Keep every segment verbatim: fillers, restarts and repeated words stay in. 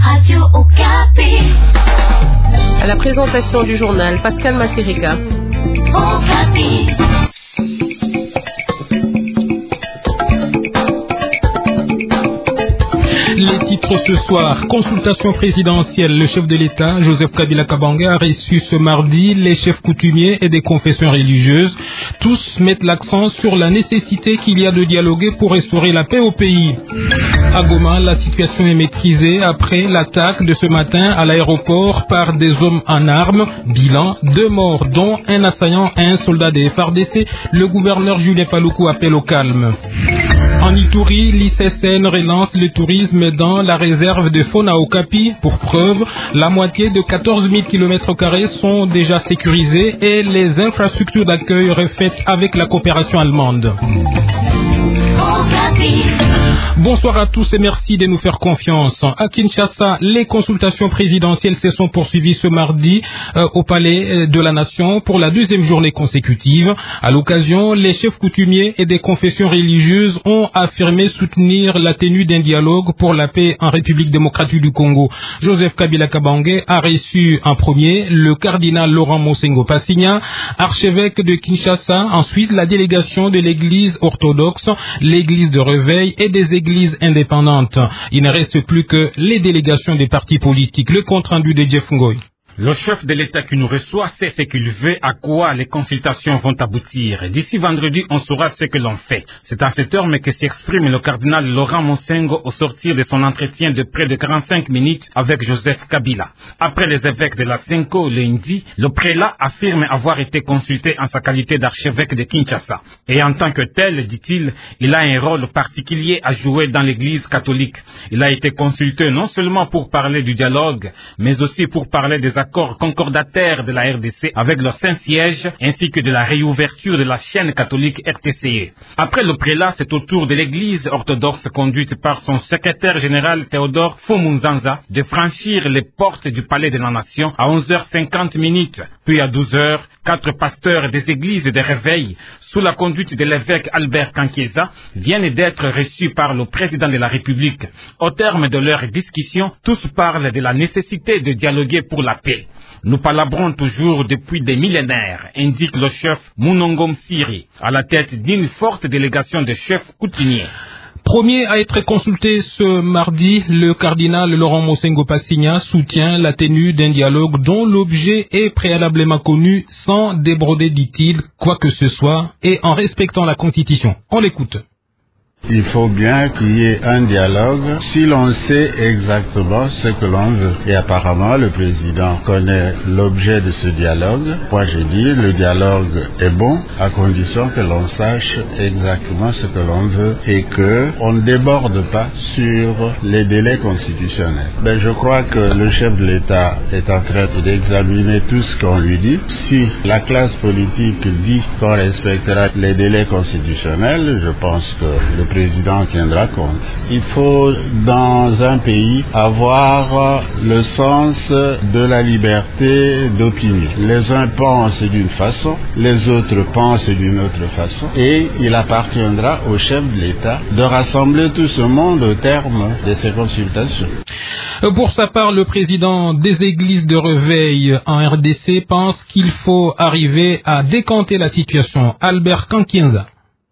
Radio Okapi. À la présentation du journal, Pascal Massirika. Okapi. Les titres ce soir, consultation présidentielle. Le chef de l'État, Joseph Kabila Kabange, a reçu ce mardi les chefs coutumiers et des confessions religieuses. Tous mettent l'accent sur la nécessité qu'il y a de dialoguer pour restaurer la paix au pays. À Goma, la situation est maîtrisée après l'attaque de ce matin à l'aéroport par des hommes en armes. Bilan, deux morts, dont un assaillant et un soldat des F A R D C. Le gouverneur Julien Paluku appelle au calme. En Ituri, l'I C S N relance le tourisme dans la réserve de faune à Okapi. Pour preuve, la moitié de quatorze mille kilomètres carrés sont déjà sécurisés et les infrastructures d'accueil refaites avec la coopération allemande. Bonsoir à tous et merci de nous faire confiance. À Kinshasa, les consultations présidentielles se sont poursuivies ce mardi euh, au Palais de la Nation pour la deuxième journée consécutive. À l'occasion, les chefs coutumiers et des confessions religieuses ont affirmé soutenir la tenue d'un dialogue pour la paix en République démocratique du Congo. Joseph Kabila Kabange a reçu en premier le cardinal Laurent Mosengo Passigna, archevêque de Kinshasa, ensuite la délégation de l'église orthodoxe, l'église de Réveil et des églises indépendantes. Il ne reste plus que les délégations des partis politiques. Le compte rendu de Jeff Ngoy. Le chef de l'État qui nous reçoit sait ce qu'il veut, à quoi les consultations vont aboutir. D'ici vendredi, on saura ce que l'on fait. C'est à ces termes que s'exprime le cardinal Laurent Mosengo au sortir de son entretien de près de quarante-cinq minutes avec Joseph Kabila. Après les évêques de la Senko lundi, le prélat affirme avoir été consulté en sa qualité d'archevêque de Kinshasa. Et en tant que tel, dit-il, il a un rôle particulier à jouer dans l'église catholique. Il a été consulté non seulement pour parler du dialogue, mais aussi pour parler des accords concordataires de la R D C avec le Saint-Siège, ainsi que de la réouverture de la chaîne catholique R T C E. Après le prélat, c'est au tour de l'église orthodoxe conduite par son secrétaire général Théodore Fomunzanza de franchir les portes du palais de la Nation à onze heures cinquante minutes. Puis à douze heures, quatre pasteurs des églises de Réveil, sous la conduite de l'évêque Albert Kankieza, viennent d'être reçus par le président de la République. Au terme de leur discussion, tous parlent de la nécessité de dialoguer pour la paix. Nous palabrons toujours depuis des millénaires, indique le chef Munongom Siri, à la tête d'une forte délégation de chefs coutumiers. Premier à être consulté ce mardi, le cardinal Laurent Mosengo Passigna soutient la tenue d'un dialogue dont l'objet est préalablement connu sans débroder, dit-il, quoi que ce soit, et en respectant la Constitution. On l'écoute. Il faut bien qu'il y ait un dialogue si l'on sait exactement ce que l'on veut. Et apparemment, le président connaît l'objet de ce dialogue. Moi, je dis, le dialogue est bon à condition que l'on sache exactement ce que l'on veut et que on ne déborde pas sur les délais constitutionnels. Ben, je crois que le chef de l'État est en train d'examiner tout ce qu'on lui dit. Si la classe politique dit qu'on respectera les délais constitutionnels, je pense que le Le président tiendra compte. Il faut, dans un pays, avoir le sens de la liberté d'opinion. Les uns pensent d'une façon, les autres pensent d'une autre façon, et il appartiendra au chef de l'État de rassembler tout ce monde au terme de ces consultations. Pour sa part, le président des églises de Réveil en R D C pense qu'il faut arriver à décanter la situation. Albert Kankienza.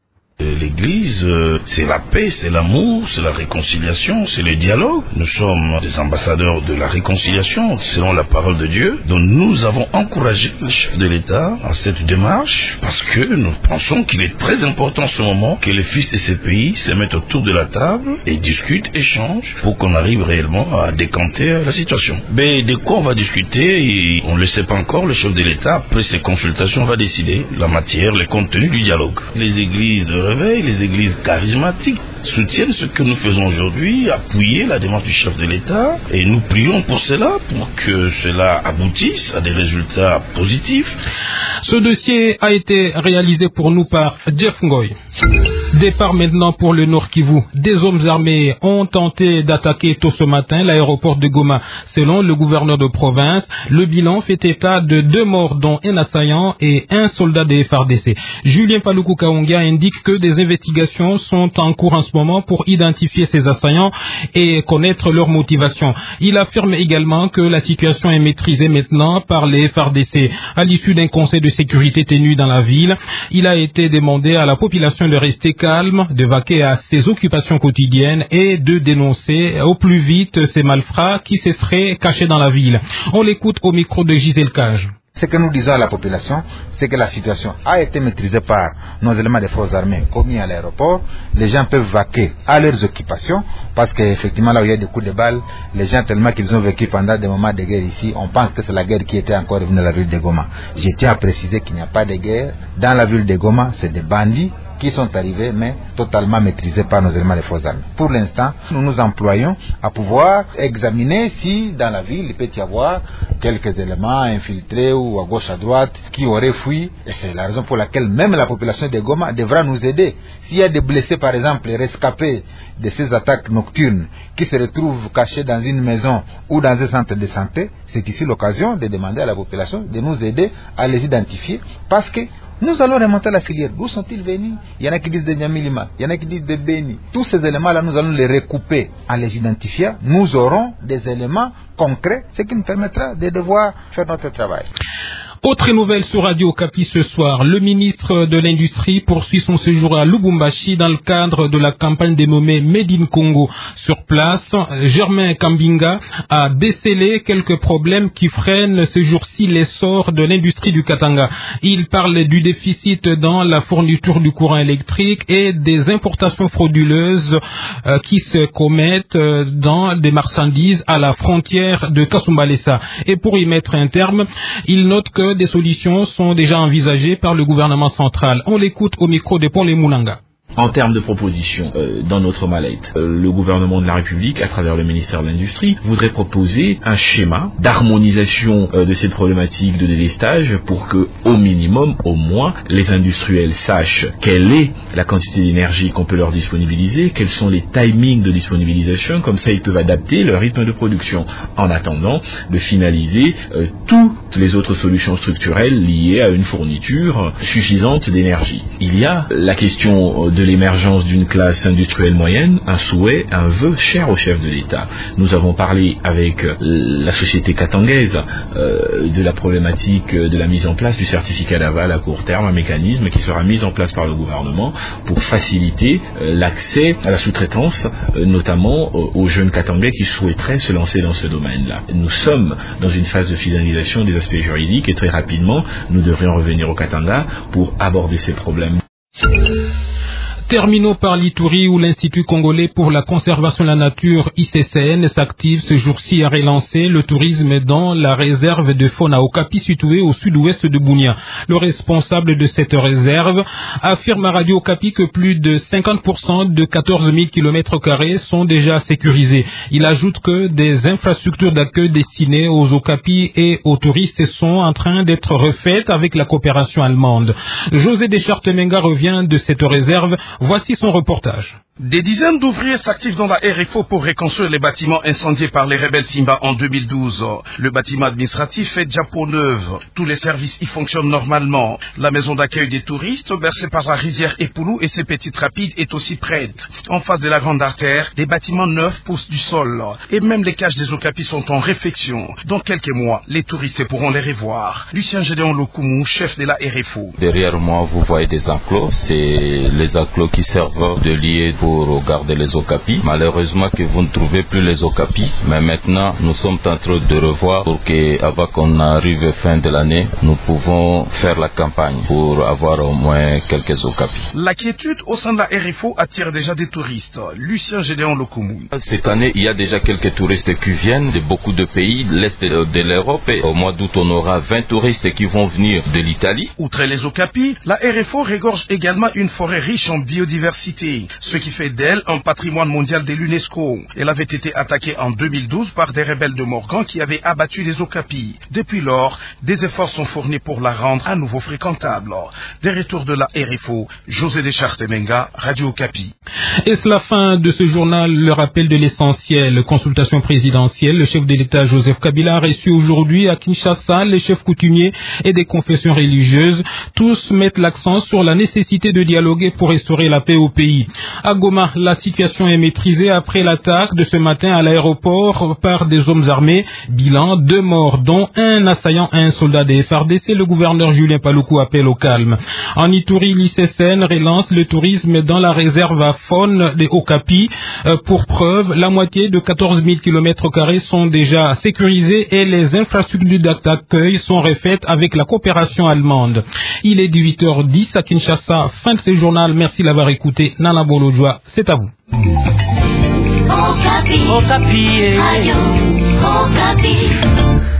L'Église, euh, c'est la paix, c'est l'amour, c'est la réconciliation, c'est le dialogue. Nous sommes des ambassadeurs de la réconciliation, selon la parole de Dieu. Donc nous avons encouragé le chef de l'État à cette démarche, parce que nous pensons qu'il est très important en ce moment que les fils de ces pays se mettent autour de la table et discutent, échangent, pour qu'on arrive réellement à décanter la situation. Mais de quoi on va discuter, on ne le sait pas encore. Le chef de l'État, après ces consultations, va décider la matière, le contenu du dialogue. Les églises de Réveil, les églises charismatiques soutiennent ce que nous faisons aujourd'hui, appuyer la démarche du chef de l'État, et nous prions pour cela, pour que cela aboutisse à des résultats positifs. Ce dossier a été réalisé pour nous par Jeff Ngoy. Départ maintenant pour le Nord Kivu. Des hommes armés ont tenté d'attaquer tôt ce matin l'aéroport de Goma. Selon le gouverneur de province, le bilan fait état de deux morts, dont un assaillant et un soldat des F A R D C. Julien Paluku Kaongia indique que des investigations sont en cours en ce ce moment pour identifier ces assaillants et connaître leurs motivations. Il affirme également que la situation est maîtrisée maintenant par les F A R D C. À l'issue d'un conseil de sécurité tenu dans la ville, il a été demandé à la population de rester calme, de vaquer à ses occupations quotidiennes et de dénoncer au plus vite ces malfrats qui se seraient cachés dans la ville. On l'écoute au micro de Gisèle Cage. Ce que nous disons à la population, c'est que la situation a été maîtrisée par nos éléments des forces armées commis à l'aéroport. Les gens peuvent vaquer à leurs occupations parce qu'effectivement là où il y a des coups de balles, les gens tellement qu'ils ont vécu pendant des moments de guerre ici, on pense que c'est la guerre qui était encore revenue dans la ville de Goma. Je tiens à préciser qu'il n'y a pas de guerre. Dans la ville de Goma, c'est des bandits qui sont arrivés, mais totalement maîtrisés par nos éléments des forces armées. Pour l'instant, nous nous employons à pouvoir examiner si dans la ville, il peut y avoir quelques éléments infiltrés ou à gauche, à droite, qui auraient fui. Et c'est la raison pour laquelle même la population de Goma devra nous aider. S'il y a des blessés, par exemple, rescapés de ces attaques nocturnes, qui se retrouvent cachés dans une maison ou dans un centre de santé, c'est ici l'occasion de demander à la population de nous aider à les identifier, parce que nous allons remonter la filière. D'où sont-ils venus? Il y en a qui disent de Nyamilima, il y en a qui disent de Beni. Tous ces éléments-là, nous allons les recouper en les identifiant. Nous aurons des éléments concrets, ce qui nous permettra de devoir faire notre travail. Autre nouvelle sur Radio Okapi ce soir, le ministre de l'Industrie poursuit son séjour à Lubumbashi dans le cadre de la campagne dénommée Made in Congo. Sur place, Germain Kambinga a décelé quelques problèmes qui freinent ce jour-ci l'essor de l'industrie du Katanga. Il parle du déficit dans la fourniture du courant électrique et des importations frauduleuses euh, qui se commettent euh, dans des marchandises à la frontière de Kasumbalesa. Et pour y mettre un terme, il note que des solutions sont déjà envisagées par le gouvernement central. On l'écoute au micro de Paul Moulanga. En termes de propositions euh, dans notre mallette, euh, le gouvernement de la République, à travers le ministère de l'Industrie, voudrait proposer un schéma d'harmonisation euh, de ces problématiques de délestage pour que, au minimum, au moins, les industriels sachent quelle est la quantité d'énergie qu'on peut leur disponibiliser, quels sont les timings de disponibilisation, comme ça ils peuvent adapter leur rythme de production, en attendant de finaliser euh, toutes les autres solutions structurelles liées à une fourniture suffisante d'énergie. Il y a la question de de l'émergence d'une classe industrielle moyenne, un souhait, un vœu cher au chef de l'État. Nous avons parlé avec la société katangaise euh, de la problématique de la mise en place du certificat d'aval à court terme, un mécanisme qui sera mis en place par le gouvernement pour faciliter euh, l'accès à la sous-traitance, euh, notamment euh, aux jeunes katangais qui souhaiteraient se lancer dans ce domaine-là. Nous sommes dans une phase de finalisation des aspects juridiques et très rapidement, nous devrions revenir au Katanga pour aborder ces problèmes. Terminons par l'Ituri où l'Institut congolais pour la conservation de la nature I C C N s'active ce jour-ci à relancer le tourisme dans la réserve de faune à Okapi située au sud-ouest de Bunia. Le responsable de cette réserve affirme à Radio Okapi que plus de cinquante pour cent de quatorze mille kilomètres carrés sont déjà sécurisés. Il ajoute que des infrastructures d'accueil destinées aux Okapi et aux touristes sont en train d'être refaites avec la coopération allemande. José Deschartes-Menga revient de cette réserve. Voici son reportage. Des dizaines d'ouvriers s'activent dans la R F O pour reconstruire les bâtiments incendiés par les rebelles Simba en deux mille douze. Le bâtiment administratif est déjà peau neuve. Tous les services y fonctionnent normalement. La maison d'accueil des touristes, bercée par la rizière Epoulou et ses petites rapides, est aussi prête. En face de la grande artère, des bâtiments neufs poussent du sol. Et même les cages des Okapi sont en réfection. Dans quelques mois, les touristes pourront les revoir. Lucien Gédéon Lokoumou, chef de la R F O. Derrière moi, vous voyez des enclos. C'est les enclos qui servent de lieu pour pour garder les Okapi. Malheureusement que vous ne trouvez plus les Okapi, mais maintenant nous sommes en train de revoir pour que, avant qu'on arrive fin de l'année, nous pouvons faire la campagne pour avoir au moins quelques Okapi. L'inquiétude au sein de la R F O attire déjà des touristes. Lucien Gédéon Lokoumou. Cette année, il y a déjà quelques touristes qui viennent de beaucoup de pays de l'Est de l'Europe. Et au mois d'août, on aura vingt touristes qui vont venir de l'Italie. Outre les Okapi, la R F O regorge également une forêt riche en biodiversité, ce qui fait d'elle un patrimoine mondial de l'UNESCO. Elle avait été attaquée en deux mille douze par des rebelles de Morgan qui avaient abattu les Okapi. Depuis lors, des efforts sont fournis pour la rendre à nouveau fréquentable. Des retours de la R F O, José Deschartes-Menga, Radio Okapi. Et c'est la fin de ce journal, le rappel de l'essentiel. Consultation présidentielle, le chef de l'État Joseph Kabila a reçu aujourd'hui à Kinshasa les chefs coutumiers et des confessions religieuses. Tous mettent l'accent sur la nécessité de dialoguer pour restaurer la paix au pays. À Goma, la situation est maîtrisée après l'attaque de ce matin à l'aéroport par des hommes armés. Bilan, deux morts, dont un assaillant et un soldat des F A R D C. Le gouverneur Julien Paluku appelle au calme. En Ituri, l'I C C N relance le tourisme dans la réserve à faune des Okapi. Euh, pour preuve, la moitié de quatorze mille kilomètres carrés sont déjà sécurisés et les infrastructures d'accueil sont refaites avec la coopération allemande. Il est dix-huit heures dix à Kinshasa. Fin de ce journal. Merci d'avoir écouté. Nana Bolojwa, c'est à vous. Okapi. Okapi. Radio Okapi.